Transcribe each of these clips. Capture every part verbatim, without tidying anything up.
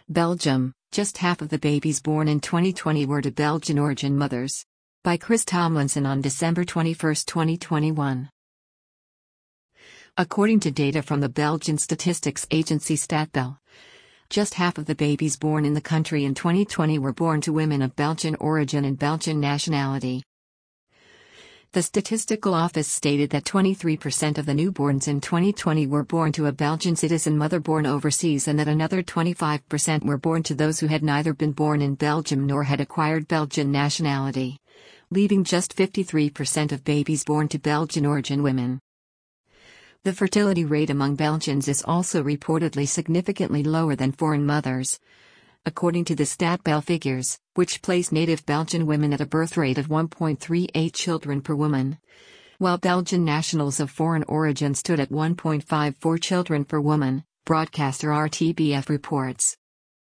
Belgium, just half of the babies born in twenty twenty were to Belgian origin mothers. By Chris Tomlinson on December twenty-first, twenty twenty-one. According to data from the Belgian statistics agency Statbel, just half of the babies born in the country in twenty twenty were born to women of Belgian origin and Belgian nationality. The statistical office stated that twenty-three percent of the newborns in twenty twenty were born to a Belgian citizen mother born overseas, and that another twenty-five percent were born to those who had neither been born in Belgium nor had acquired Belgian nationality, leaving just fifty-three percent of babies born to Belgian origin women. The fertility rate among Belgians is also reportedly significantly lower than foreign mothers, according to the Statbel figures, which place native Belgian women at a birth rate of one point three eight children per woman, while Belgian nationals of foreign origin stood at one point five four children per woman, broadcaster R T B F reports.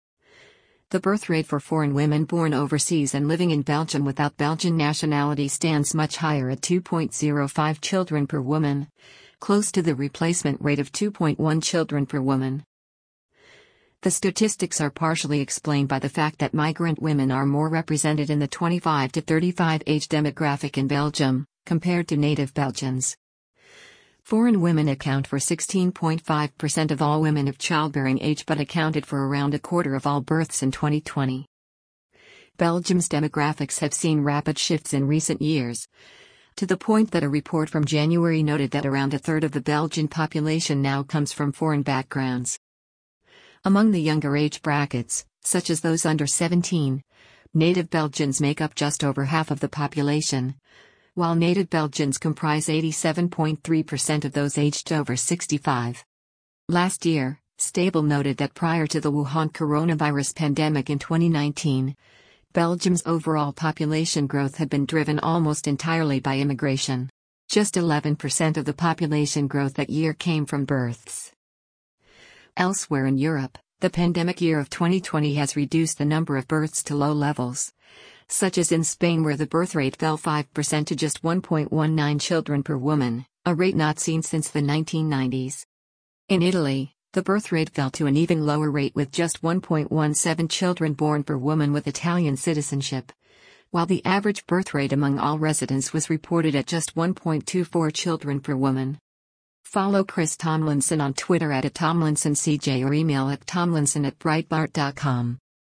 The birth rate for foreign women born overseas and living in Belgium without Belgian nationality stands much higher at two point zero five children per woman, close to the replacement rate of two point one children per woman. The statistics are partially explained by the fact that migrant women are more represented in the twenty-five to thirty-five age demographic in Belgium, compared to native Belgians. Foreign women account for sixteen point five percent of all women of childbearing age but accounted for around a quarter of all births in twenty twenty. Belgium's demographics have seen rapid shifts in recent years, to the point that a report from January noted that around a third of the Belgian population now comes from foreign backgrounds. Among the younger age brackets, such as those under seventeen, native Belgians make up just over half of the population, while native Belgians comprise eighty-seven point three percent of those aged over sixty-five. Last year, Statbel noted that prior to the Wuhan coronavirus pandemic in twenty nineteen, Belgium's overall population growth had been driven almost entirely by immigration. Just eleven percent of the population growth that year came from births. Elsewhere in Europe, the pandemic year of twenty twenty has reduced the number of births to low levels, such as in Spain, where the birth rate fell five percent to just one point one nine children per woman, a rate not seen since the nineteen nineties. In Italy, the birth rate fell to an even lower rate with just one point one seven children born per woman with Italian citizenship, while the average birth rate among all residents was reported at just one point two four children per woman. Follow Chris Tomlinson on Twitter at Tomlinson C J or email at tomlinson at breitbart dot com.